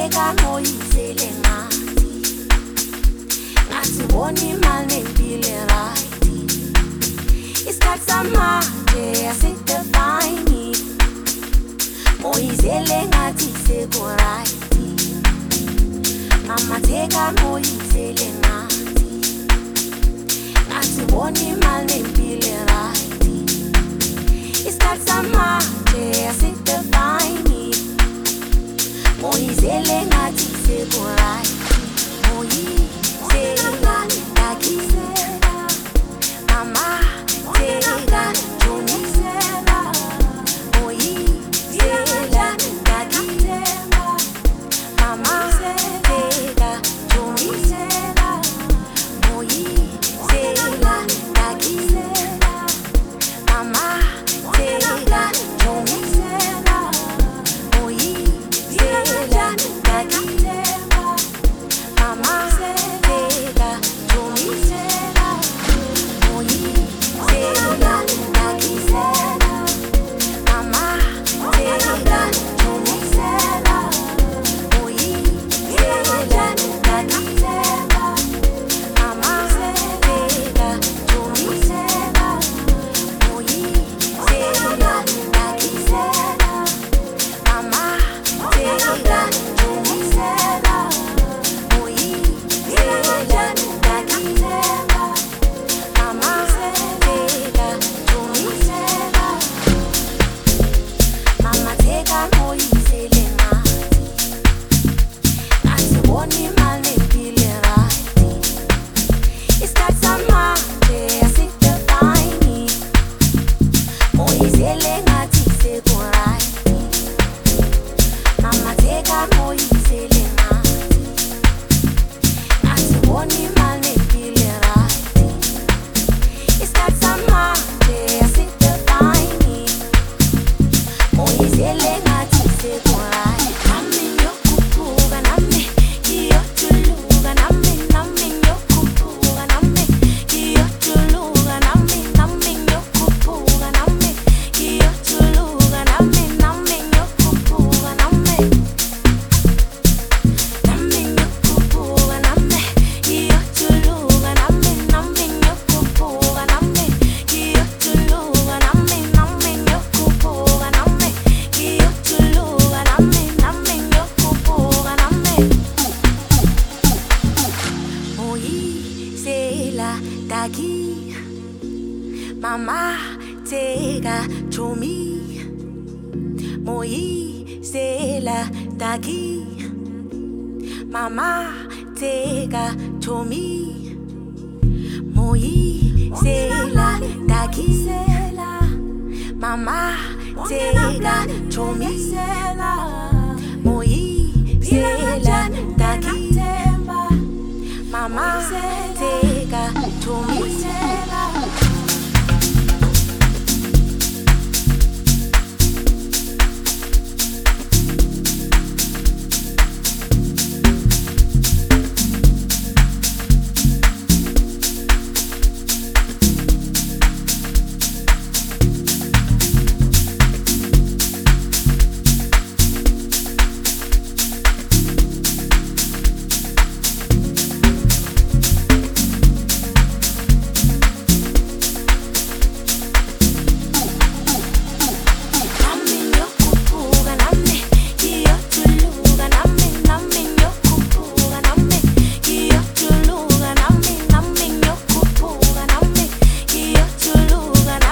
teka moyizele ngathi bona imali nempilo right. Isikhathi samanje asidefine moyizele ngathi seku right. Mama teka moyizele ngathi bona imali nempilo right. Isikhathi samanje asidefine moyizele ngathi seku right. Moyizela ngakisela mama teka jonisela. Moyizela ngakisela mama teka jonisela. Moyizela ngakisela mama teka jonisela. Moyizela ngakisela mama teka jonisela. Moyizela ngakisela mama teka jonisela. Moyizela ngakisela mama teka jonisela. Moyizela ngakisela mama teka jonisela. Moyizela ngakisela mama teka jonisela. Mama teka moyizele ngathi bona imali nempilo right. Isikhathi samanje asidefine moyizele ngathi seku right. Mama teka moyizele ngathi bona imali nempilo right. Isikhathi samanje asidefine moyizele ngathi seku right. Nami ngiyokhuphuka nami ngiyojuluka nami ngiyokhuphuka nami ngiyojuluka nami ngiyokhuphuka nami ngiyojuluka nami ngiyokhuphuka nami ngiyokhupuka nami ngiyojuluka nami ngiyokhupuka nami ngiyojuluka nami ngiyokhupuka nami ngiyojuluka nami ngiyokhupuka nami. Moyizela daki mama teka jomi. Moyizela daki mama teka jomi. Moyizela ngakisela mama teka jonisela. Moyizela ngakisela mama teka jonisela.